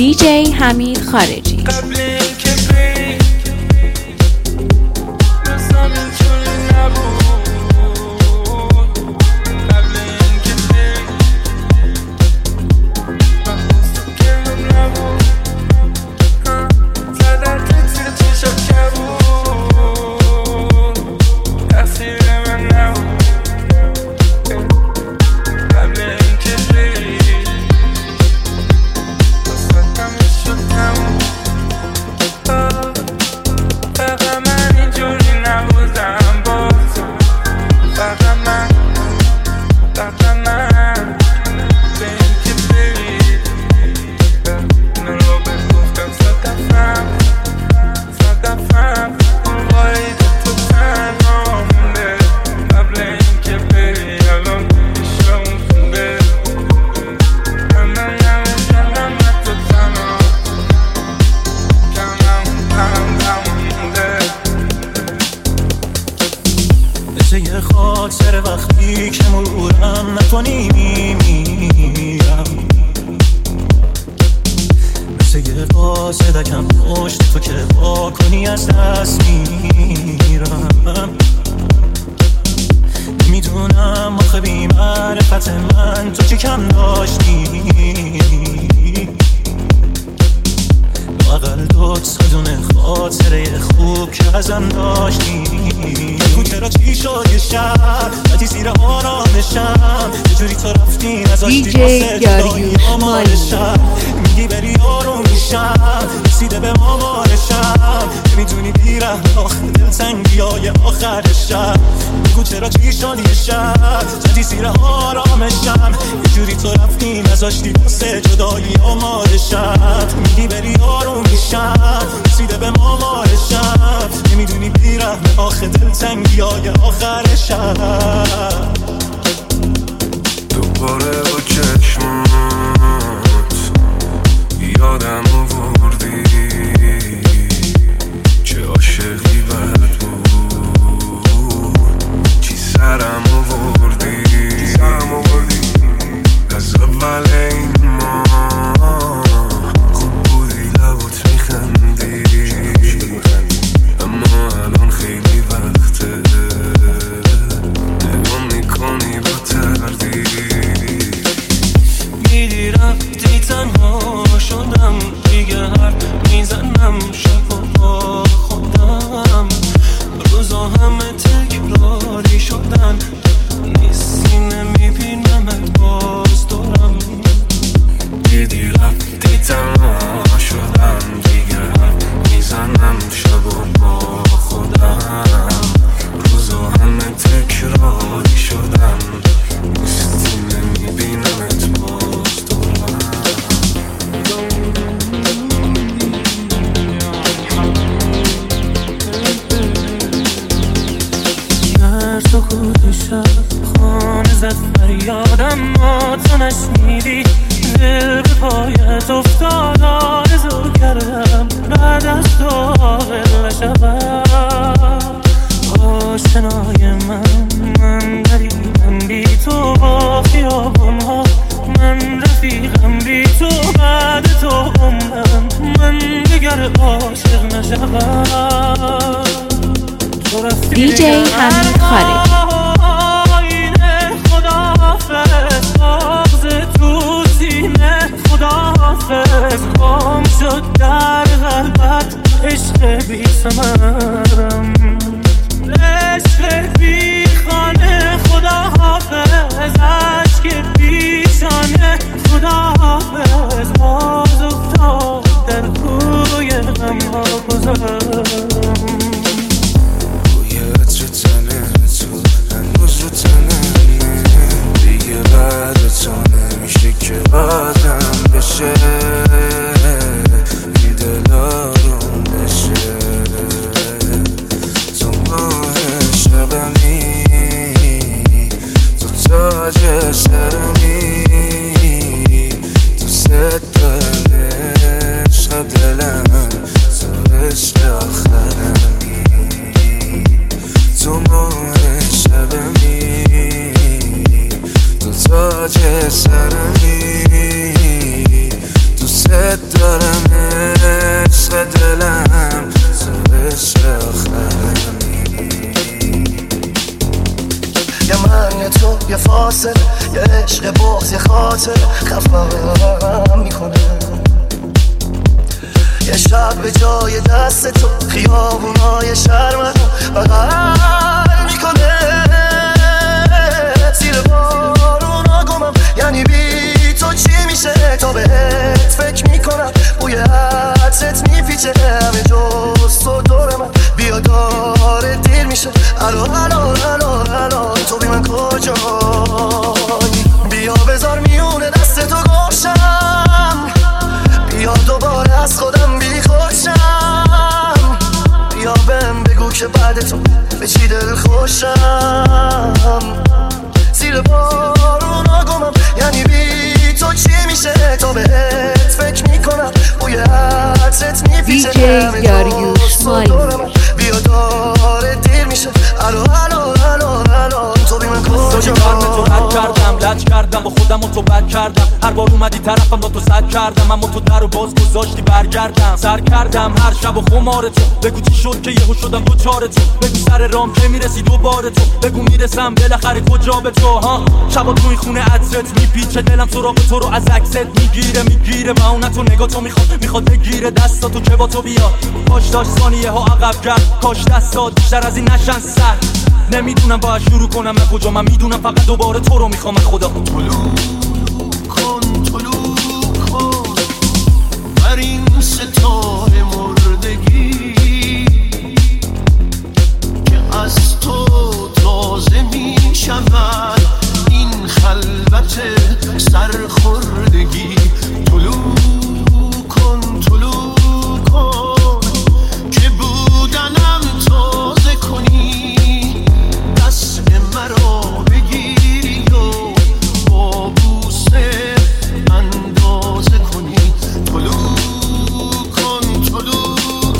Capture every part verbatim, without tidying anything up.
دیجی حمید خارجی. یه خاطر وقتی که مرورم نکنی میمیرم، مثل یه قاصدکم پشت تو که با کنی از دست میرم. میدونم آخه بی معرفت من تو چی کم داشتی، لااقل دوت صدونه خاطره خوب که ازم داشتی. بگو چرا چی شد یه شب بدی زیر آرامشم، یه جوری تو رفتی نذاشتی واسه جدایی آمارشم. میگی بری آروم میشم، رسیده به مامانشم، نمیدونی بیرم آخه دلتنگی های آخرشم. بگو چرا چی شد یه شب بدی زیر آرامشم، یه جوری تو رفتی نذاشتی واسه جدایی آمارشم. میگی بری آروم میشم، رسیده به مامانشم، نمیدونی بیرم آخه دلتنگی های آخرشم. دوباره با چشمات یادم آوردی چه عاشقی بد بود، چی سرم آوردی از اول این ما خوب بودی لبات میخندی، اما الان خیلی وقته نگاه میکنی با تردید. میدی رفتی تنها شدم دیگه، حرف میزنم شب و با خودم، روزا همه تکراری شدن، نیستی نمیبینمت باز دارم. دیدی رفتی تنها شدم دیگه، حرف میزنم شب و با خودم، روزا همه تکراری شدن، نیستی نمیبینمت باز دارم. در سکوت شب خانه زد فریادم، ما تو نشنیدی، دل به پایت افتاد، آرزو کردم بعد از تو عاقل نشوم. آشنای من من غریبم بی تو، با خیابان‌ها من رفیقم بی تو، بعد تو عمرم من دیگر عاشق نشوم. دیجی حمید خارجی. خداحافظ مغز تو سینه، خداحافظ گم شد در قلبت عشق بی ثمرم، عشق بی خانه، خداحافظ عشق پیشانه، خداحافظ باز افتاد در کوی غم ها گذرم. بعد تو نمیشه که آدم بشه، بی دل آروم بشه. تو ماه شبمی، تو تاج سرمی، تو ست دلش دلم، تو عشق آخرمی. تو ماه شبمی، تاج سرمی، تو ست دارم بین تو یه فاصله، یه عشق بغض، یه خاطر خفم میکنه. یه شب به جای دست تو خیابونای شرمم بغل میکنه. زیر بارونا گمم، یعنی بی تو چی میشه؟ تا بهت فکر میکنم، بوی عطرت میپیچه همه جز تو دور من. بیا داره دیر میشه، الو الو الو الو تو بی من کجایی؟ بیا بذار میونه دست تو گوشم، بیا دوباره از خودم بی خوشم. بیا بهم بگو که بعد تو به چی دل خوشم. زیر بارونا گمم، یعنی بی تو چی میشه؟ تا بهت فکر میکنم، بوی عطرت میپیچه همه جز تو دور من. بیا داره دیر میشه، الو الو الو الو تو بی من کجایی؟ تو رد کردم، لج کردم با خودم و تو بد کردم. هر بار اومدی طرفم با تو صد کردم، اما تو در رو باز گذاشتی برگردم. سر کردم هر شب و خمار تو، بگو چی شد که یهو شدم دوچار تو. بگو سر رام که میرسی دوباره تو، بگو میرسم بالاخره کجا به تو. ها شبا تو این خونه عطرت میپیچه، دلم سراغ تو رو از عکست میگیره میگیره. و اون تو نگاه تو میخواد میخواد بگیره دستاتو که با تو بیاد. کاش داشت ثانیه ها عقب کرد، کاش دستات بیشتر از این نشن سر. نمیدونم باید شروع کنم من کجا، من میدونم فقط دوباره تو رو میخوام. خدا طلوع کن طلوع کن بر این ستاره مردگی که از تو تازه میشود این خلوت سرخوردگی. طلوع کن طلوع کن که بودنم تازه کنی، دست مرا بگیری و با بوسه اندازه کنی. طلوع کن طلوع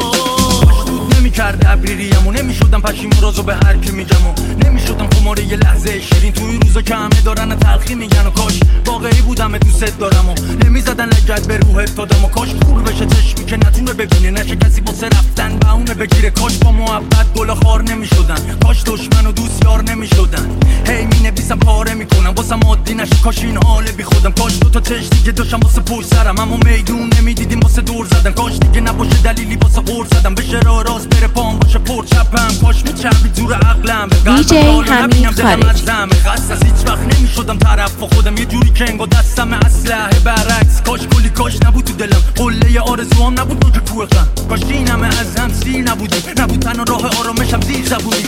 کن. مشدود نمی‌کرد ابریریمو، نمی‌شدم پشیمون رازو به هر کی میگم، و نمی‌شدم خمار یه لحظه شیرین. تو این روزا که همه دارن تلخی میگن، و کاش واقعی بودم دوست دارم و نمیزدن لگد به روحت دادم. و کاش پول بشه چشمی که نتونه ببینه، نشه کسی واسه رفتن بهونه بگیره. کاش با محبت گل خار نمیشدن، کاش دشمن و دوست یار نمیشدن. هی می نویسم پاره میکنم واسم عادی نشه، کاش این حال بی خودم. کاش دو تا چش دیگه داشتم واسه پشت سرم، اما میدون نمیدیدیم واسه دور زدن. کاش دیگه نباشه دلیلی واسه قور زدم، بشه راه راست بره پام باشه پر چپم. کاش میچربید زور عقلم دی جی حمید خارجی. خاص از هیچ وقت نمیشدم طرف خودم، یه جوری که انگار دستم اسلحه برعکس. کاش کلی کاش نبود تو دلم، قله آرزوام نبود تو کوه غم. کاش این همه از هم سیر نبودیم، نبود تنها راه آرامشم زیر زبونی.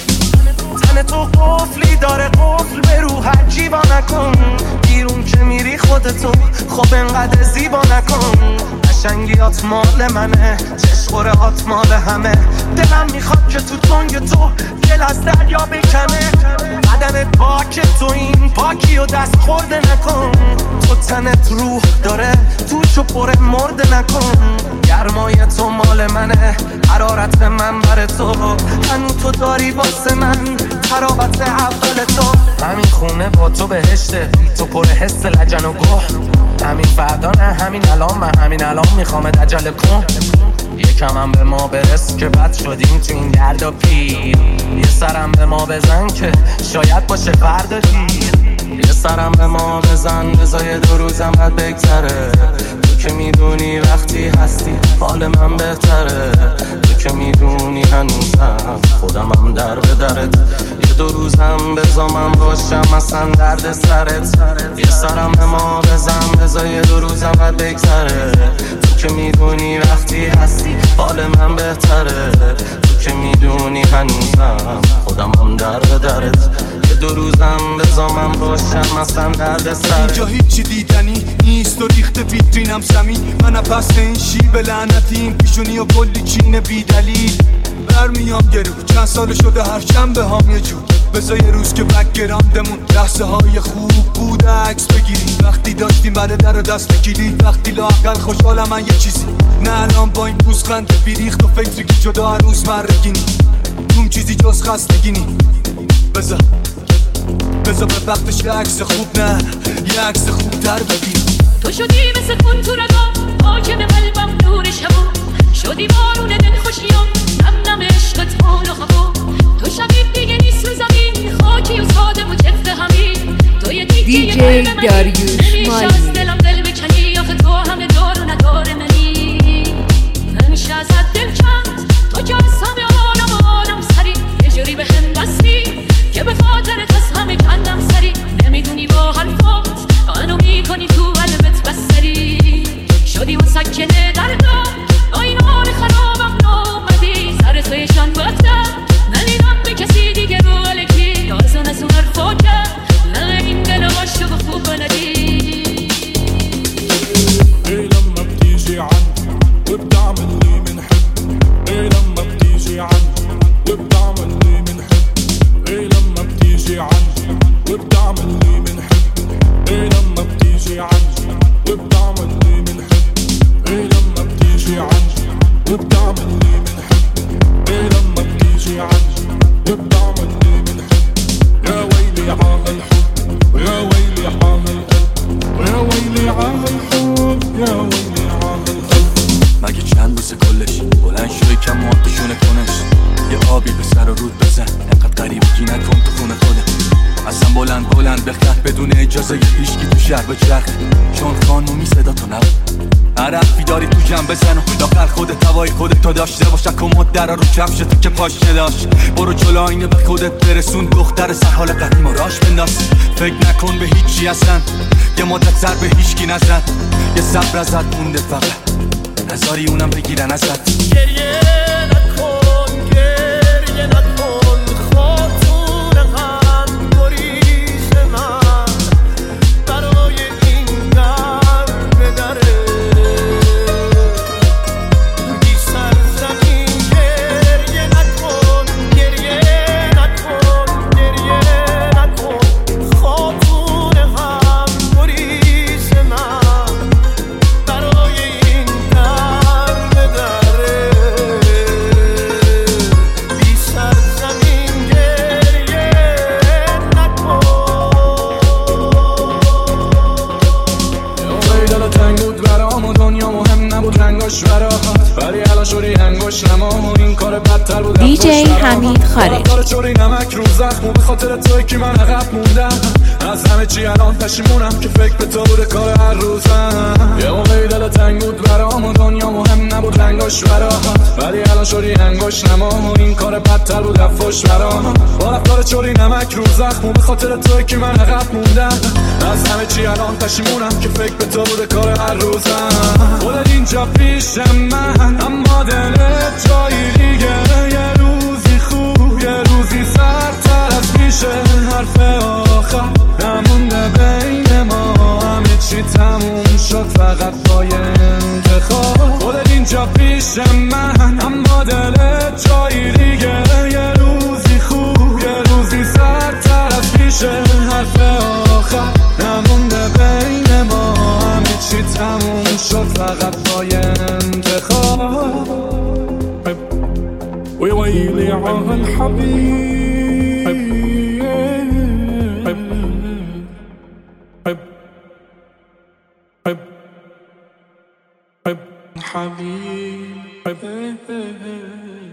تن تو قفلی داره، قفل به رو هرچی با نکن. بیرون که میری خودتو خب انقدر زیبا نکن. قشنگیات مال منه، چشقره هات مال همه. دلم میخواد که تو تنگ تو دل از دریا بکنه. بدنت پاک تو این پاکی و دست خورده نکن. تو تنت روح داره، توشو پر مرده نکن. گرمای تو مال منه، حرارت من بر تو. هنو تو داری واسه من حرارت اول تو. همین خونه با تو بهشته، تو پر حس لجن و گوه. همین فردا نه همین الان، من همین الان میخوام عجله کن. یکم هم به ما برس که بد شدیم تو این درد و پیر. یه سرم به ما بزن که شاید باشه فردا دیر. یه سرم به ما بزن بزای دو روزم قد بگذره. تو که میدونی وقتی هستی حال من بهتره. تو که میدونی هنوزم خودم هم در به درت. یه دو روزم بزا من باشم اصلا درد سرت. یه سرم به ما بزن بزای دو روزم قد بگذره. تو که میدونی وقتی هستی حال من بهتره. تو که میدونی هنوزم خودم هم در به درت. یه دو روزم بزا من باشم اصلا درد سرت. اینجا هیچی دیدنی نیست و ریخت ویترینم زمین. من پس این شیب لعنتی این پیشونی و کلی چین بی دلیل. برمیام گرو چند سال شده هر شنبه هم یه جور. بذار یه روز که بکگراندمون لحظه های خوب بود عکس بگیری. وقتی داشتیم بعد در و دست بگیری. وقتی لااقل خوشحالم من یه چیزی، نه الان با این پوزخنده بیریخت و فکری که جدا هنوز مرگینی. اون چیزی جز خستگی نی. بذار بذار به وقتش یه عکس خوب، نه یه عکس خوب تر بگیر. تو شدی مثل خون تو رگام، حاکم قلبم نور شبا. شدی بارون دل خوشیام، نم نم عشقت حال و هوا. تو شبیه دیگه نیست رو زمین، خاکی و ساده و جفت داریوش مالی. از دلم دل بکنی آخه تو همه دور و ندار منی. نمیشه ازت دل کند تو که از همه آنم آنم سری یه جوری به هم بستی که به خاطرت از همه کندم سری. نمیدونی با حرفات منو میکنی تو قلبت بستری. شدی اون سکنه دردا آین حال خرابم نامدی. سر تویشان وقتم نمیدم به کسی دیگه رو علکی آزان از اون حرفا کرد. نه این دل عاشق خوب بلدی. ايه لما بتيجي عني وبتعملي من حب. ايه لما بتيجي عني وبتعملي من حب. ايه لما بتيجي عني وبتعملي من حب. ايه لما بتيجي عني وبتعملي من حب. ايه لما بتيجي عني وبتعملي من حب. ايه لما بتيجي عني وبتعملي من حب. يا ويلي على الحب ويا ويلي على القلب ويا ويلي على الحب يا ويلي على القلب. مگه چند روز کلش بلند شوی کم موقعشونه کنش. یه آبی به سر و رود بزن انقدر قریبگی نکن تو خونه خودت. اصلا بلند بلند بخند بدون اجازه یه هیشگی تو شهر بچرخ. چون خانومی صدا تو نبود عرفی داری تو جمع بزن و داخل خودت هوای خودت تو داشته باشه. کمد درا رو کفشت که پاش نداشت. برو جلو آینه به خودت برسون دختر سر حال قدیم و راش بنداز. فکر نکن به هیچی اصلا یه مدت سر به هیچکی نزن. یه صبر ازت مونده فقط نذاری اونم بگیرن ازت. گریه نکن گریه نکن خاطور هم گریز من برای این درد دره. بی سرزمین گریه نکن گریه نکن گریه نکن خاطور هم گریز من برای این درد دره. بی سرزمین گریه نکن. یه دل تنگ بود برام و دنیا مهم نبود رنگاش براحت. ولی الان شوری هنگاش نما این کار بدتر بود. دی جی حمید خارجی. داره چوری نمک رو زخم به خاطر توی که من عقب موندم. از همه چی الان پشیمونم که فکر به تو بوده کار هر روزم. یه موقعی دل تنگ بود برام و دنیا مهم نبود رنگاش براحت. ولی الان شوری هنگاش نما این کار بدتر بود رفاش برام. با رفتار چوری نمک رو زخم به خاطر توی که من عقب موندم. از همه چی الان پشیمونم که فکر به تو بوده کار هر روزم. خودت اینجا پیشم من اما دلت جایی دیگه. یه روزی خوب یه روزی سرتر از پیشه. حرف آخر نمونده بین ما همه چی تموم شد فقط با یه انتخاب. خودت اینجا پیشم من اما دلت جایی دیگه. یه روزی خوب یه روزی سرتر از پیشه. حرف آخر نمونده بین ما همه چی تموم شد فقط با یه انتخاب. ويا ويلي على الحبيب حب حب حب حب حبيب حب